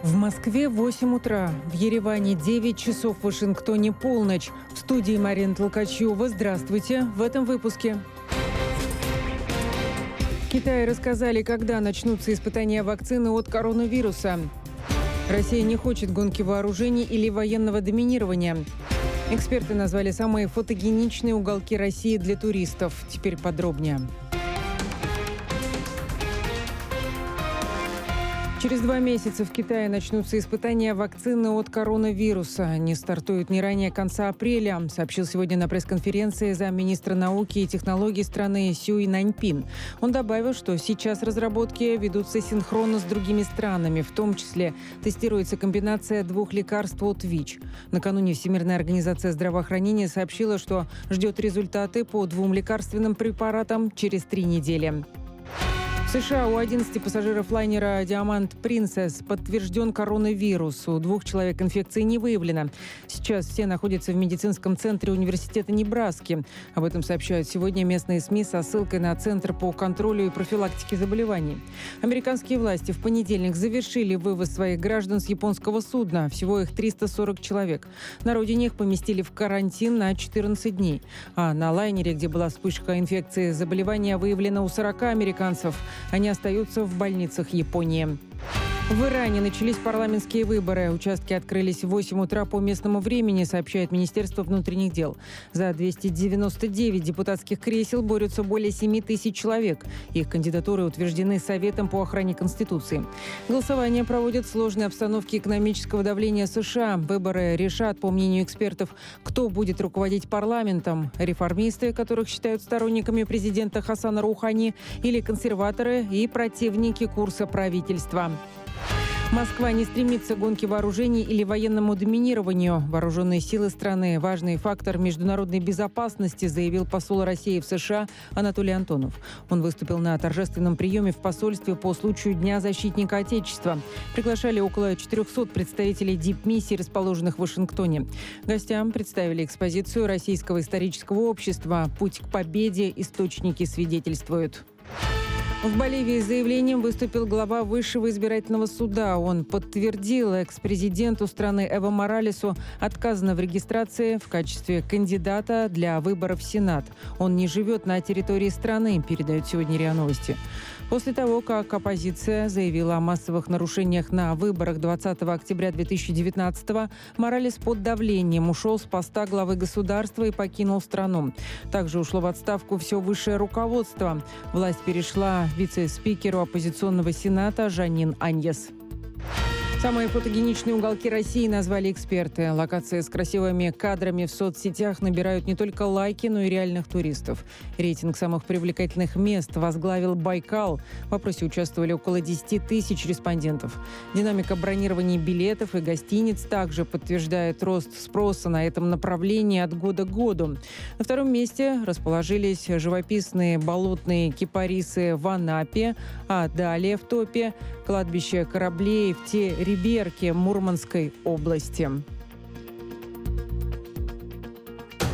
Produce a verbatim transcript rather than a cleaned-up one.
В Москве восемь утра, в Ереване девять часов, в Вашингтоне полночь. В студии Марина Толкачева. Здравствуйте. В этом выпуске. В Китае рассказали, когда начнутся испытания вакцины от коронавируса. Россия не хочет гонки вооружений или военного доминирования. Эксперты назвали самые фотогеничные уголки России для туристов. Теперь подробнее. Через два месяца в Китае начнутся испытания вакцины от коронавируса. Они стартуют не ранее конца апреля, сообщил сегодня на пресс-конференции замминистра науки и технологий страны Сюй Наньпин. Он добавил, что сейчас разработки ведутся синхронно с другими странами, в том числе тестируется комбинация двух лекарств от ВИЧ. Накануне Всемирная организация здравоохранения сообщила, что ждет результаты по двум лекарственным препаратам через три недели. В США у одиннадцати пассажиров лайнера «Диамант Принцесс» подтвержден коронавирус. У двух человек инфекции не выявлено. Сейчас все находятся в медицинском центре университета Небраски. Об этом сообщают сегодня местные СМИ со ссылкой на Центр по контролю и профилактике заболеваний. Американские власти в понедельник завершили вывоз своих граждан с японского судна. Всего их триста сорок человек. На родине их поместили в карантин на четырнадцать дней. А на лайнере, где была вспышка инфекции, заболевание выявлено у сорока американцев. Они остаются в больницах Японии. В Иране начались парламентские выборы. Участки открылись в восемь утра по местному времени, сообщает Министерство внутренних дел. За двести девяносто девять депутатских кресел борются более семи тысяч человек. Их кандидатуры утверждены Советом по охране Конституции. Голосование проводят в сложной обстановке экономического давления США. Выборы решат, по мнению экспертов, кто будет руководить парламентом. Реформисты, которых считают сторонниками президента Хасана Роухани, или консерваторы и противники курса правительства. Москва не стремится к гонке вооружений или военному доминированию. Вооруженные силы страны – важный фактор международной безопасности, заявил посол России в США Анатолий Антонов. Он выступил на торжественном приеме в посольстве по случаю Дня защитника Отечества. Приглашали около четырехсот представителей дипмиссий, расположенных в Вашингтоне. Гостям представили экспозицию Российского исторического общества «Путь к победе. Источники свидетельствуют». В Боливии с заявлением выступил глава Высшего избирательного суда. Он подтвердил экс-президенту страны Эво Моралесу отказано в регистрации в качестве кандидата для выборов в Сенат. Он не живет на территории страны, передают сегодня РИА Новости. После того, как оппозиция заявила о массовых нарушениях на выборах двадцатого октября две тысячи девятнадцатого, Моралес под давлением ушел с поста главы государства и покинул страну. Также ушло в отставку все высшее руководство. Власть перешла вице-спикеру оппозиционного сената Жанин Аньес. Самые фотогеничные уголки России назвали эксперты. Локации с красивыми кадрами в соцсетях набирают не только лайки, но и реальных туристов. Рейтинг самых привлекательных мест возглавил Байкал. В опросе участвовали около десяти тысяч респондентов. Динамика бронирования билетов и гостиниц также подтверждает рост спроса на этом направлении от года к году. На втором месте расположились живописные болотные кипарисы в Анапе, а далее в топе кладбище кораблей в те Риберке Мурманской области.